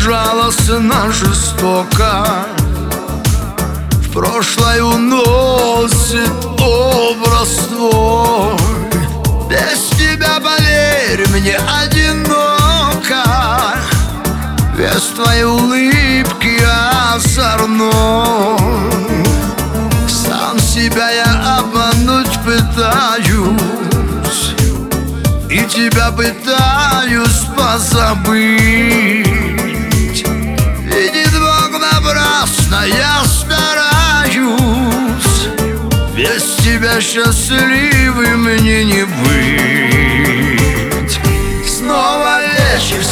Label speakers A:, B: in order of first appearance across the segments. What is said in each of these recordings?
A: безжалостно, жестоко в прошлое уносит образ твой. Без тебя, поверь мне, одиноко. Без твоей улыбки озорной. Сам себя я обмануть пытаюсь, и тебя пытаюсь позабыть. Видит Бог, напрасно я стараюсь. Без тебя счастливым мне не быть. Снова вечер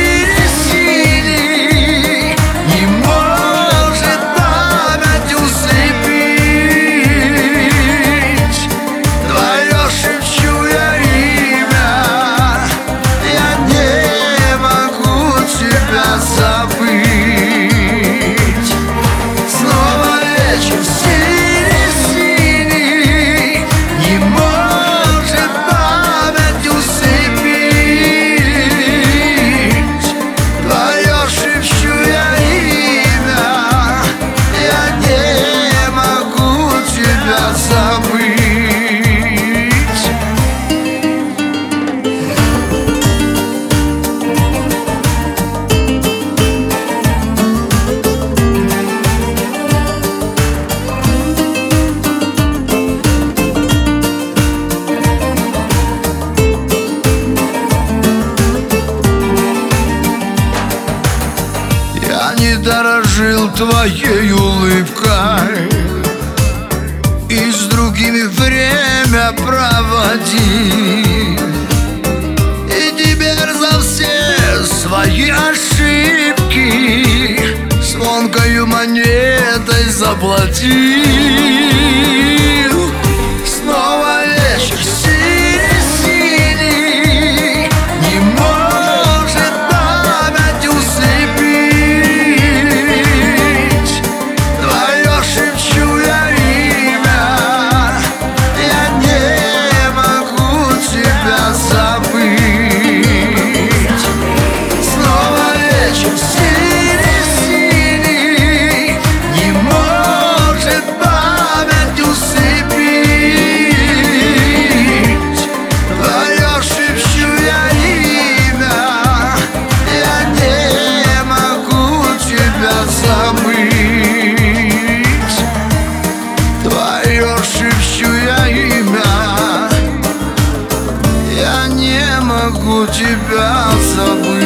A: синий-синий, не может память усыпить. Твое шепчу я имя, я не могу тебя забыть. Снова вечер синий-синий, не может память усыпить. Твое шепчу я имя, я не могу тебя забыть. Я не дорожил твоей улыбкой и с другими время проводил. И теперь за все свои ошибки звонкою монетой заплатил. Снова вечер синий-синий, не может память усыпить. Твое шепчу я имя, я не могу тебя забыть. Снова вечер синий-синий, не может память усыпить. Твое шепчу я имя, я не могу тебя забыть. Твое шепчу я имя, я не могу тебя забыть.